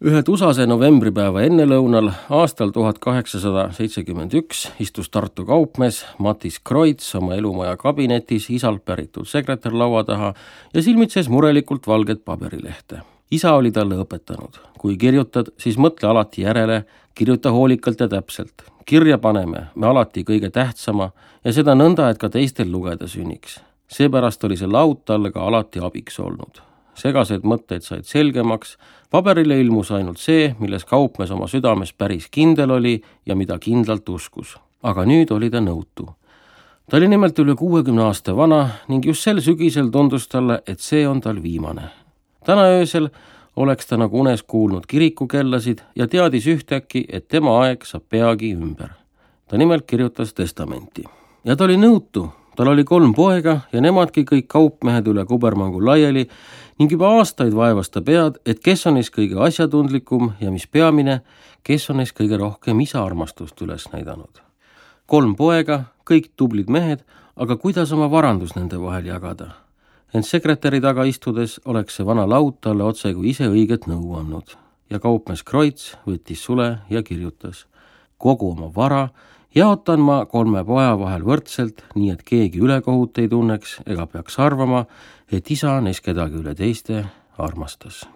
Ühe tusase novembripäeva ennelõunal aastal 1871 istus Tartu kaupmees Matis Kreutz oma elumaja kabinetis isalt päritud sekretärlaua taha ja silmitses murelikult valget paberilehte. Isa oli talle õpetanud: kui kirjutad, siis mõtle alati järele, kirjuta hoolikalt ja täpselt. Kirja paneme me alati kõige tähtsama ja seda nõnda, et ka teistel lugeda sünniks. Seepärast oli see laud talle ka alati abiks olnud. Segased mõtteid said selgemaks, paberile ilmus ainult see, milles kaupmees oma südames päris kindel oli ja mida kindlalt uskus. Aga nüüd oli ta nõutu. Ta oli nimelt üle 60 aasta vana ning just sel sügisel tundus talle, et see on tal viimane. Täna öösel oleks ta nagu unes kuulnud kirikukellasid ja teadis ühtäkki, et tema aeg saab peagi ümber. Ta nimelt kirjutas testamenti. Ja ta oli nõutu. Tal oli 3 poega ja nemadki kõik kaupmehed üle kubermangu laiali ning juba aastaid vaevas ta pead, et kes on neist kõige asjatundlikum ja mis peamine, kes on neist kõige rohkem isa armastust üles näidanud. 3 poega, kõik tublid mehed, aga kuidas oma varandus nende vahel jagada? Ent sekretäri taga istudes oleks see vana laud talle otse kui ise õiget nõu andnud. Ja kaupmees Kreutz võttis sule ja kirjutas: kogu oma vara jaotan ma 3 poja vahel võrdselt, nii et keegi ülekohut ei tunneks ega peaks arvama, et isa neist kedagi üle teiste armastas.